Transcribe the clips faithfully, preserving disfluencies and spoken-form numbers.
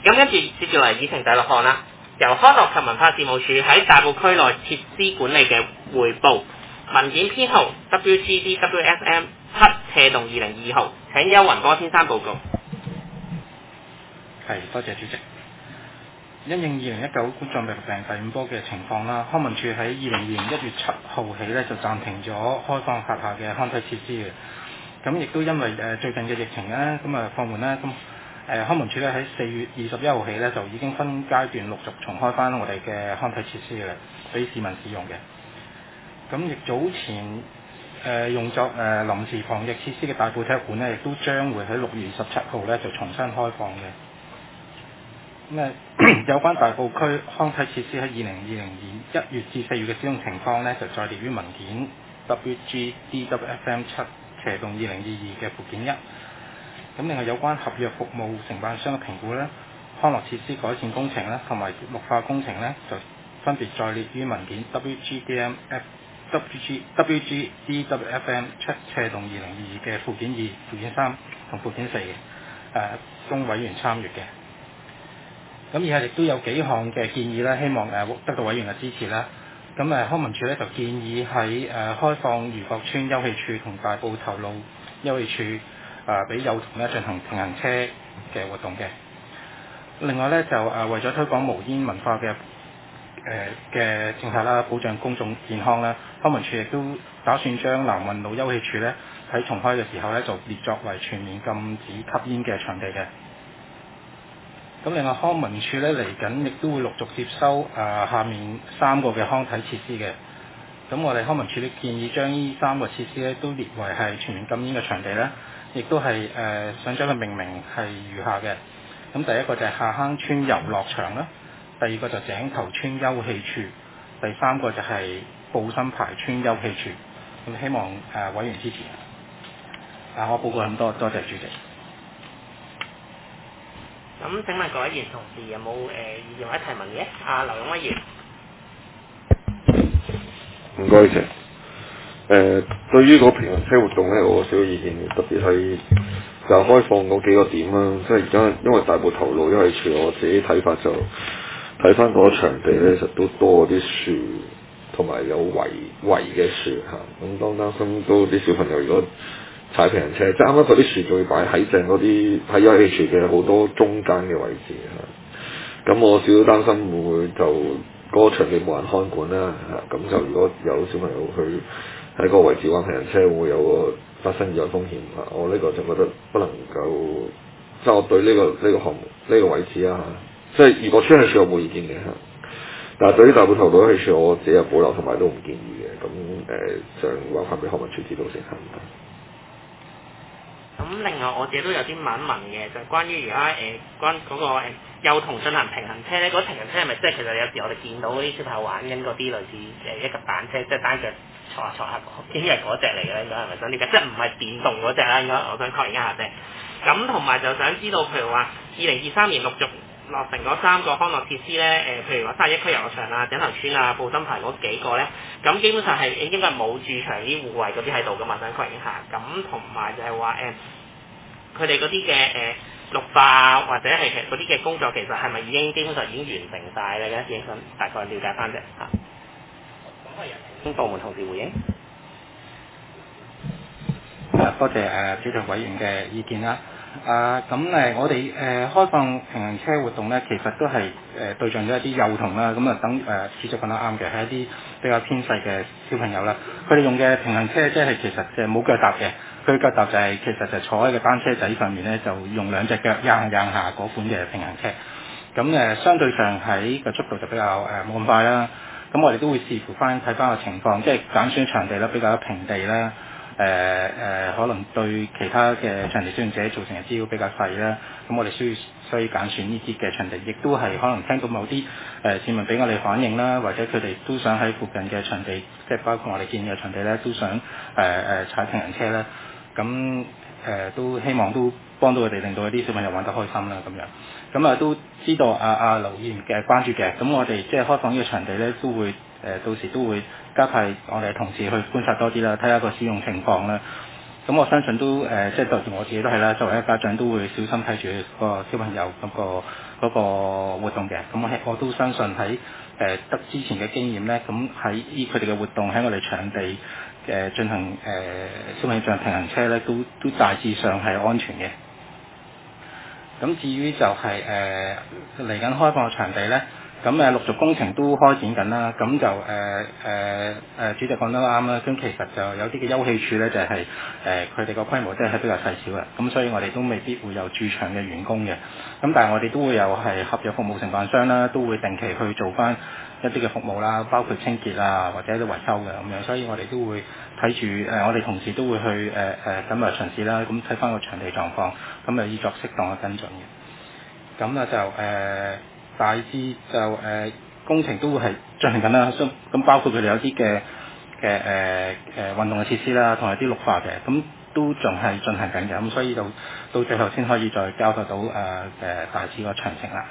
咁跟住接住嚟議程第六項啦，由康樂及文化事務署喺大埔區內設施管理嘅匯報文件編號 W G D W F M 七斜洞二零二號，請邱雲波先生報告。 係，多謝主席。因應二零一九冠狀病毒病第五波嘅情況啦，康文署喺二零二零一月七號起咧就暫停咗開放轄下嘅康體設施嘅。咁亦都因為誒、呃、最近嘅疫情咧，咁啊放緩啦，咁誒、呃、康文署咧喺四月二十一號起咧就已經分階段陸續重開翻我哋嘅康體設施嘅，俾市民使用嘅。咁亦早前誒、呃、用作誒、呃、臨時防疫設施嘅大埔體育館咧，亦都將會喺六月二十七號咧就重新開放嘅。咁誒有關大埔區康體設施喺二零二零年一月至四月嘅使用情況咧，就載列於文件 W G D W F M 七斜洞二零二二嘅附件一。咁另外有關合約服務承辦商嘅評估咧，康樂設施改善工程咧，同埋綠化工程咧，就分別載列於文件 W G D M F W G W G D W F M 七斜洞二零二二嘅附件二、附件三同附件四嘅，誒供委員參閱嘅。咁以下亦都有幾項嘅建議啦，希望誒得到委員嘅支持啦。咁誒康文署咧就建議喺誒開放漁國村休憩處同大埔頭路休憩處誒俾幼童咧進行平衡車嘅活動嘅。另外咧就誒為咗推廣無煙文化嘅誒嘅政策啦，保障公眾健康啦，康文署亦都打算將南運路休憩處咧喺重開嘅時候咧就列作為全面禁止吸煙嘅場地嘅。咁另外康文署咧嚟緊亦都會陸續接收誒、呃、下面三個嘅康體設施嘅。咁我哋康文署咧建議將呢三個設施咧都列為係全面禁煙嘅場地咧，亦都係誒、呃、想將佢命名係如下嘅。咁第一個就係下坑村遊樂場啦，第二個就井頭村休憩處，第三個就係布心排村休憩處。咁希望誒、呃、委員支持。啊，我報告咁多，多謝主席。 咁請問各位議員同事有冇誒意見或者提問嘅？阿、啊、劉勇威議員。 唔該謝。誒、呃，對於嗰平衡車活動咧，我有少少意見，特別係就開放嗰幾個點啦。即係而家因為大埔頭路，因為除我自己睇法就睇翻嗰個場地咧，其實都多啲樹，同埋有圍圍嘅樹嚇。咁當擔心都啲小朋友如果踩平衡車，即係啱啱嗰啲樹就會擺喺正嗰啲喺休憩處嘅好多中間嘅位置嚇。咁我少少擔心會唔會就嗰、那個場地冇人看管啦嚇。咁就如果有小朋友去喺個位置玩平衡車，會唔會有個發生意外風險啊？我呢個就覺得不能夠，即係我對呢、這個呢、這個項目呢、這個位置啊，即係如果村係處我冇意見嘅嚇。但係對於大埔頭路係處我自己有保留同埋都唔建議嘅。咁誒想話翻俾康文署知道先嚇。 咁另外我自己都有啲問一問嘅，就係、關於而家誒關嗰個誒幼童進行平衡車咧，嗰、那個、平衡車係咪即係其實有時我哋見到嗰啲小朋友玩緊嗰啲類似誒一個板車，即係單腳坐下坐下，應該係嗰隻嚟嘅咧，應該係咪想了解？即係唔係電動嗰隻啦，應該我想確認一下啫。咁同埋就想知道，譬如話二零二三年陸續落成嗰三個康樂設施咧，誒、呃、譬如話三十一區遊樂場啊、井頭村啊、布心排嗰幾個咧，咁基本上係應該係冇駐場啲護衛嗰啲喺度噶嘛，想確認一下。咁同埋就係話誒，佢哋嗰啲嘅誒綠化或者係其實嗰啲嘅工作，其實係咪已經基本上已經完成晒咧？嘅，想大概了解翻啫嚇。咁可以請部門同事回應。 多謝誒、呃、主席委員嘅意見啦。啊，咁誒，我哋誒、呃、開放平衡車活動咧，其實都係誒、呃、對象咗一啲幼童啦。咁啊，等誒主席講得啱嘅，係一啲比較偏細嘅小朋友啦。佢哋用嘅平衡車即係其實就係冇腳踏嘅，佢腳踏就係、是、其實就坐喺個單車仔上面咧，就用兩隻腳硬硬下嗰款嘅平衡車。咁誒、呃，相對上喺個速度就比較誒冇咁快啦。咁我哋都會視乎翻睇翻個情況，即係揀選場地啦，比較平地啦。誒誒、呃呃，可能對其他嘅場地使用者造成嘅滋擾比較細啦。咁我哋需要需要揀選呢啲嘅場地，亦都係可能聽到某啲誒、呃、市民俾我哋反映啦，或者佢哋都想喺附近嘅場地，即係包括我哋建議嘅場地咧，都想誒誒、呃、踩平衡車啦。咁誒、呃、都希望都幫到佢哋，令到啲小朋友玩得開心啦咁樣。咁啊都知道阿阿劉議員嘅關注嘅，咁我哋即係開放呢個場地咧，都會誒、呃、到時都會加派我哋同事去觀察多啲啦，睇下個使用情況啦。 咁我相信都誒、呃，即係就算我自己都係啦，作為一個家長都會小心睇住個小朋友嗰、嗰個嗰、嗰個活動嘅。咁我我都相信喺誒得之前嘅經驗咧，咁喺依佢哋嘅活動喺我哋場地誒、呃、進行誒、呃、小朋友進行平衡車咧，都都大致上係安全嘅。咁至於就係誒嚟緊開放嘅場地咧。咁誒陸續工程都開展緊啦，咁就誒誒誒主席講得啱啦，咁其實就有啲嘅休憩處咧，就係誒佢哋個規模即係比較細小嘅，咁所以我哋都未必會有駐場嘅員工嘅，咁但係我哋都會有係合約服務承辦商啦，都會定期去做翻一啲嘅服務啦，包括清潔啊或者啲維修嘅咁樣，所以我哋都會睇住誒我哋同事都會去誒誒緊密巡視啦，咁睇翻個場地狀況，咁誒以作適當嘅跟進嘅，咁啊就誒。呃大致就誒、呃、工程都會係進行緊啦，咁包括佢哋有啲嘅嘅誒誒運動嘅設施啦，同埋啲綠化嘅，咁都仲係進行緊嘅，咁所以就到最後先可以再交代到誒誒、呃、大致個詳情啦。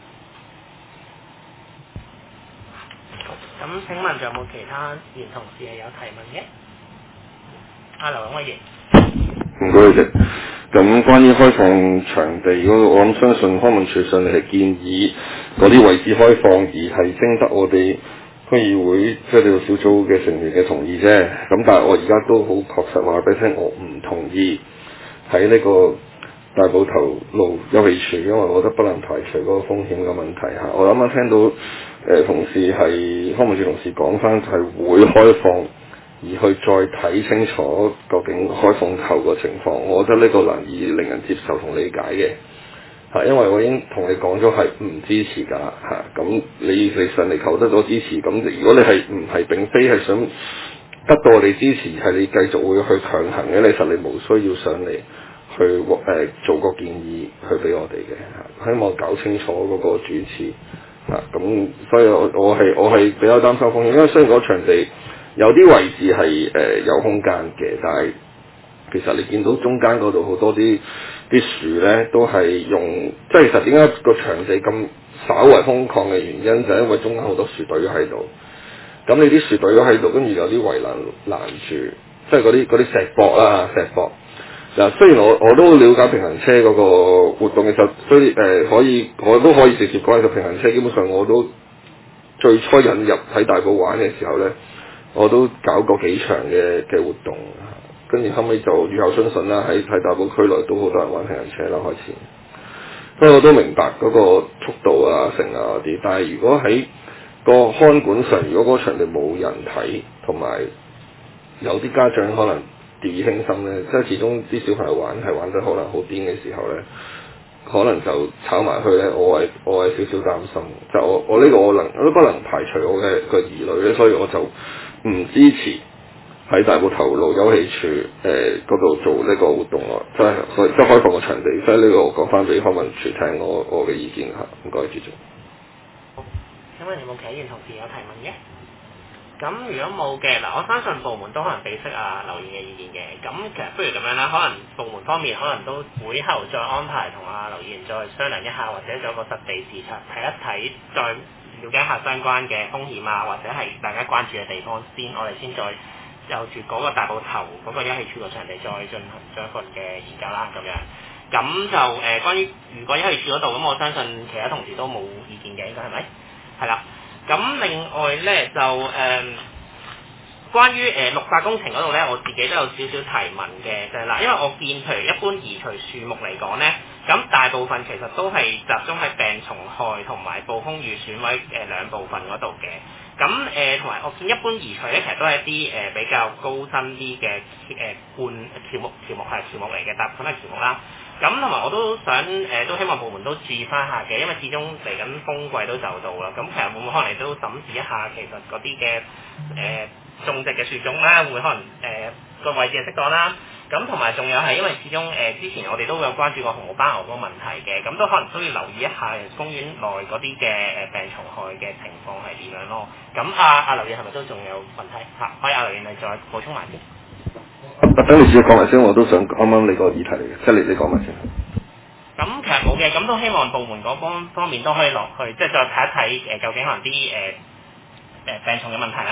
咁請問仲有冇其他議員同事係有提問嘅？阿劉永威唔該嘅。咁關於開放場地嗰個，我諗相信康文署上嚟係建議嗰啲位置開放，而係徵得我哋區議會即係呢個小組嘅成員嘅同意啫。咁但係我而家都好確實話俾你聽，我唔同意喺呢個大埔頭路休憩處，因為我覺得不能排除嗰個風險嘅問題嚇。我啱啱聽到誒、呃、同事係康文署同事講翻係會開放。而去再睇清楚究竟開放後個情況，我覺得呢個難以令人接受同理解嘅嚇，因為我已經同你講咗係唔支持㗎嚇，咁你你上嚟求得咗支持，咁如果你係唔係並非係想得到我哋支持，係你繼續會去強行嘅，你實你無需要上嚟去誒、呃、做個建議去俾我哋嘅嚇，希望搞清楚嗰個主次嚇，咁所以我我係我係比較擔心風險，因為雖然嗰個場地有啲位置係誒、呃、有空間嘅，但係其實你見到中間嗰度好多啲啲樹咧，都係用即係其實點解個場地咁稍為空曠嘅原因，就係因為中間好多樹堆喺度。咁你啲樹堆咗喺度，跟住有啲圍欄攔住，即係嗰啲嗰啲石壆啦，石壆。嗱，雖然我我都了解平衡車嗰個活動，其實所以誒可以我都可以直接講係平衡車，基本上我都最初引入喺大埔玩嘅時候咧。我都搞過幾場嘅嘅活動，跟住後尾就雨後春筍啦，喺喺大埔區內都好多人玩平衡車啦開始。不過我都明白嗰個速度啊、成啊嗰啲，但係如果喺個看管上，如果嗰場地冇人睇，同埋有啲家長可能掉以輕心咧，即係始終啲小朋友玩係玩得可能好癲嘅時候咧，可能就炒埋去咧，我係我係少少擔心。就我我呢個我能我都不能排除我嘅個疑慮咧，所以我就唔支持喺大埔頭路休憩處誒嗰度做呢個活動咯，即係所以即係開放個場地，所以呢個我講翻俾康文署聽我我嘅意見嚇，唔該主席。 請問有冇其他議員同事有提問嘅？咁如果冇嘅嗱，我相信部門都可能俾識啊劉議員嘅意見嘅。咁其實不如咁樣啦，可能部門方面可能都會後再安排同阿劉議員再商量一下，或者做一個實地視察，睇一睇，再了解下相關嘅風險啊，或者係大家關注嘅地方先，我哋先再就住嗰個大埔頭嗰個休憩處個場地再進行咗一份嘅研究啦，咁樣。咁就誒、呃、關於如果休憩處嗰度，咁我相信其他同事都冇意見嘅，應該係咪？係啦。咁另外咧就誒、呃，關於誒、呃、綠化工程嗰度咧，我自己都有少少提問嘅，就係、是、嗱，因為我見譬如一般移除樹木嚟講咧，咁大部分其實都係集中喺病蟲害同埋暴風雨損毀誒兩部分嗰度嘅。咁誒同埋我見一般移除咧，其實都係一啲誒、呃、比較高身啲嘅誒灌喬木喬木係喬木嚟嘅，大部分係喬木啦。咁同埋我都想誒、呃，都希望部門都注意翻下嘅，因為始終嚟緊風季都就到啦。咁其實會唔會可能你都審視一下，其實嗰啲嘅誒種植嘅樹種咧，會唔會可能誒個、呃、位置係適當啦？咁同埋仲有係因為始終誒、呃、之前我哋都有關注過紅毛斑牛嗰個問題嘅，咁都可能都要留意一下公園內嗰啲嘅誒病蟲害嘅情況係點樣咯。咁阿阿劉議員係咪都仲有問題嚇？可以阿劉議員你再補充埋先。 等你自己講埋先，我都想啱啱你個議題嚟嘅，即係你你講埋先。 咁其實冇嘅，咁都希望部門嗰方方面都可以落去，即係再睇一睇誒究竟可能啲誒誒病蟲嘅問題啦。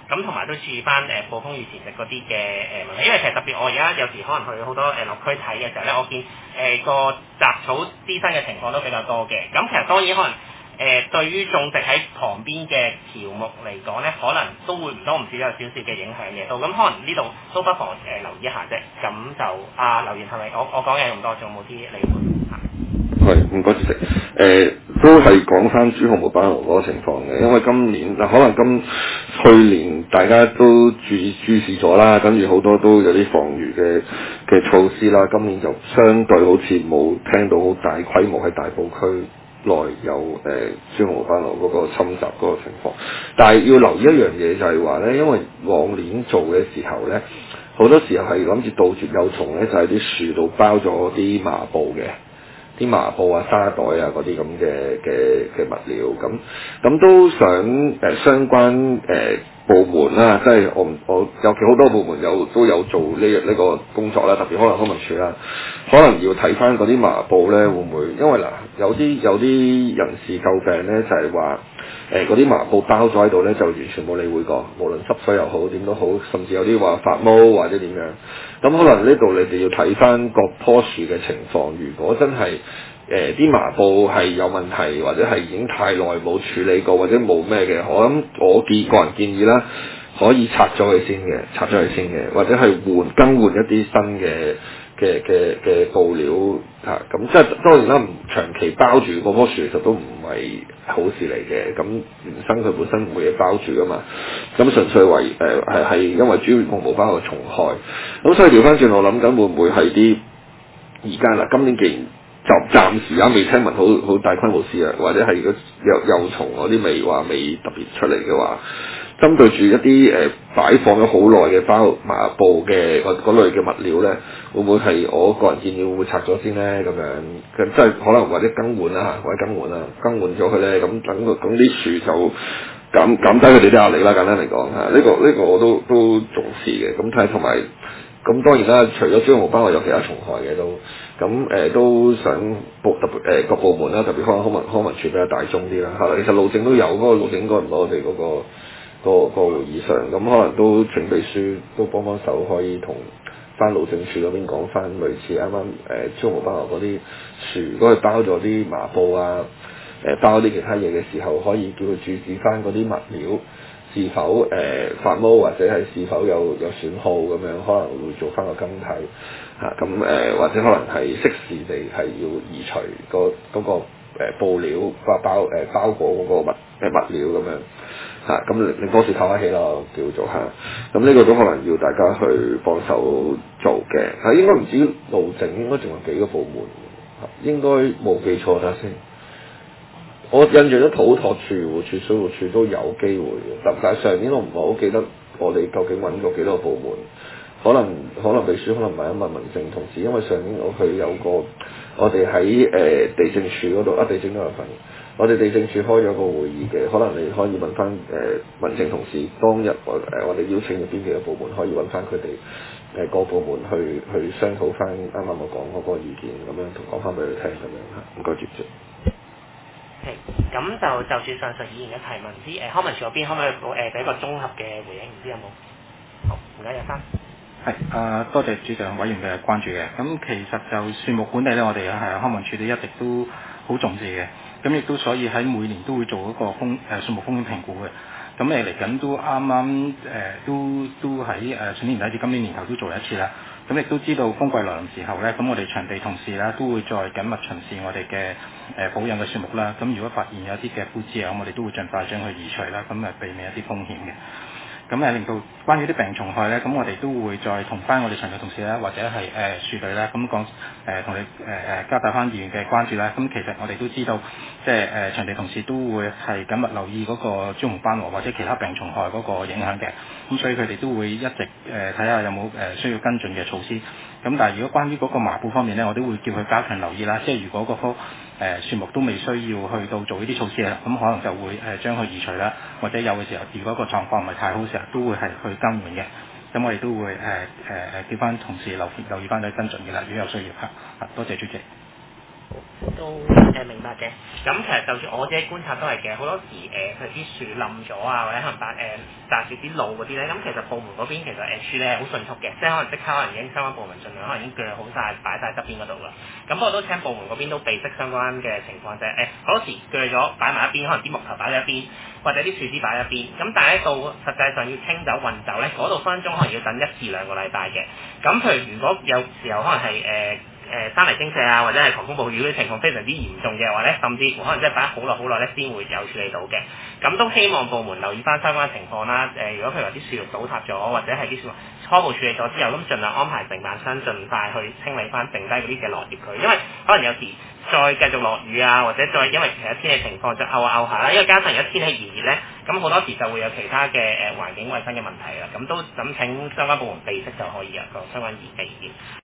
咁同埋都注意翻誒暴風雨前夕嗰啲嘅誒問題，因為其實特別我而家有時可能去好多誒落區睇嘅時候咧，我見誒個雜草滋生嘅情況都比較多嘅。咁其實當然可能誒、呃、對於種植喺旁邊嘅喬木嚟講咧，可能都會唔多唔少有少少嘅影響嘅。到咁可能呢度都不妨誒、呃、留意一下啫。咁就啊，留言係咪我我講嘅咁多，仲有冇啲理會？ 係，唔該主席。誒、呃，都係講翻朱紅毛斑蛾嗰個情況嘅，因為今年嗱，可能今去年大家都注注視咗啦，跟住好多都有啲防禦嘅嘅措施啦。今年就相對好似冇聽到好大規模喺大埔區內有誒、呃、朱紅毛斑蛾嗰個侵襲嗰個情況。但係要留意一樣嘢就係話咧，因為往年做嘅時候咧，好多時候係諗住杜絕幼蟲咧，就喺啲樹度包咗啲麻布嘅。啲麻布啊、沙袋啊嗰啲咁嘅嘅嘅物料，咁咁都想誒、呃、相關誒、呃、部門啦、啊，即係我我尤其好多部門有都有做呢、這、呢個工作啦，特別可能康文署啦，可能要睇翻嗰啲麻布咧，會唔會因為嗱有啲有啲人士詬病咧，就係話誒嗰啲麻布包咗喺度咧，就完全冇理會過，無論濕水又好點都好，甚至有啲話發毛或者點樣。咁可能呢度你哋要睇翻各棵樹嘅情況，如果真係誒啲麻布係有問題，或者係已經太耐冇處理過，或者冇咩嘅，我諗我建個人建議啦，可以拆咗佢先嘅，拆咗佢先嘅，或者係換更換一啲新嘅嘅嘅嘅布料嚇，咁、啊、即係當然啦，唔長期包住嗰棵樹其實都唔係好事嚟嘅，咁原生佢本身冇嘢包住噶嘛，咁純粹為誒係係因為主要紅毛斑蛾蟲害，咁所以調翻轉我諗緊會唔會係啲而家嗱今年既然就暫時啊未聽聞好好大規模事啊，或者係個幼幼蟲嗰啲未話未特別出嚟嘅話。針對住一啲誒、呃、擺放咗好耐嘅包麻布嘅嗰類嘅物料咧，會唔會係我個人建議會唔會拆咗先咧？咁樣咁即係可能或者更換啦，或者更換啦，更換咗佢咧，咁等個咁啲樹就減減低佢哋啲壓力啦。簡單嚟講嚇，呢、這個呢、這個我都都重視嘅。咁睇同埋咁當然啦，除咗朱紅毛斑蛾有其他蟲害嘅都咁誒、呃、都想部特別誒各部門啦，特別可能康文康文署比較大眾啲啦嚇。其實路政都有嗰、那個路政應該唔攞我哋嗰個。個個會議上咁可能都請秘書都幫幫手，可以同翻路政署嗰邊講翻類似啱啱誒朱紅毛斑蛾嗰啲樹，如果佢包咗啲麻布啊，誒、呃、包啲其他嘢嘅時候，可以叫佢注視翻嗰啲物料是否誒、呃、發毛或者係是否有有損耗咁樣，可能會做翻個更替嚇，咁、啊、誒、呃、或者可能係適時地係要移除、嗰個嗰、嗰個、呃、布料包包誒、呃、包裹嗰個物誒物料咁樣。嚇咁令令多士透下氣咯，叫做嚇。咁、啊、呢個都可能要大家去幫手做嘅。嚇、啊、應該唔止路政，應該仲有幾個部門。嚇、啊、應該冇記錯，睇下先。我印象咗土拓署、護署、水務署都有機會嘅。但係上年我唔係好記得我哋究竟揾過幾多個部門。可能可能秘書可能問一問民政同事，因為上年我去有個我哋喺誒地政署嗰度啊，地政都有份。我哋地政署開咗個會議嘅，可能你可以問翻誒、呃、民政同事當日我誒、呃、我哋邀請咗邊幾個部門，可以揾翻佢哋誒各部門去去商討翻啱啱我講嗰個意見，咁樣同講翻俾佢聽咁樣嚇，唔該主席。 係，咁就就住上述議員嘅提問，唔知誒康文署嗰邊可唔可以誒俾一個綜合嘅回應？唔知有冇？好，唔該，有生。 係啊、呃，多謝主席委員嘅關注嘅。咁其實就樹木管理咧，我哋係康文署都一直都好重視嘅。咁亦都所以喺每年都會做一個風誒樹木風險評估嘅。咁誒嚟緊都啱啱誒都都喺誒上年底至今年年頭都做一次啦。咁亦都知道風季來臨時候咧，咁我哋場地同事啦都會再緊密巡視我哋嘅誒保養嘅樹木啦。咁如果發現有啲嘅枯枝啊，咁我哋都會盡快將佢移除啦，咁誒避免一啲風險嘅。咁誒令到關於啲病蟲害咧，咁我哋都會再同翻我哋場地同事啦，或者係誒樹隊啦，咁講誒同你誒誒交代翻議員嘅關注啦。咁其實我哋都知道，即係誒場地同事都會係緊密留意嗰個朱紅斑蛾或者其他病蟲害嗰個影響嘅。咁所以佢哋都會一直誒睇下有冇誒需要跟進嘅措施。咁但係如果關於嗰個麻布方面咧，我都會叫佢加強留意啦。即係如果嗰棵誒樹木都未需要去到做呢啲措施啦，咁可能就會誒將佢移除啦，或者有嘅時候，如果個狀況唔係太好嘅時候，都會係去更換嘅。咁我哋都會誒誒誒叫翻同事留留意翻去跟進嘅啦，如果有需要嚇。啊，多謝主席。 都誒、呃、明白嘅，咁其實就算我自己觀察都係嘅，好多時誒譬如啲樹冧咗啊，或者可能白誒搭住啲路嗰啲咧，咁其實部門嗰邊其實誒、呃、處理係好迅速嘅，即係可能即刻可能已經相關部門盡量可能已經鋸好晒，擺晒側邊嗰度啦。咁不過都請部門嗰邊都備悉相關嘅情況就係誒好多時鋸咗擺埋一邊，可能啲木頭擺咗一邊，或者啲樹枝擺一邊，咁但係到實際上要清走運走咧，嗰度分分鐘可能要等一至兩個禮拜嘅。咁譬如如果有時候可能係誒。呃誒山泥傾瀉啊，或者係狂風暴雨嗰啲情況非常之嚴重嘅話咧，甚至乎可能真係擺好耐好耐咧先會有處理到嘅。咁都希望部門留意翻相關情況啦。誒、呃，如果譬如話啲樹木倒塌咗，或者係啲樹木初步處理咗之後，咁盡量安排承辦商盡快去清理翻剩低嗰啲嘅落葉佢，因為可能有時再繼續落雨啊，或者再因為其他天氣情況就漚下漚下啦。因為加上而家天氣炎熱咧，咁好多時就會有其他嘅誒環境衞生嘅問題啦。咁都咁請相關部門備悉就可以啊，個相關意見。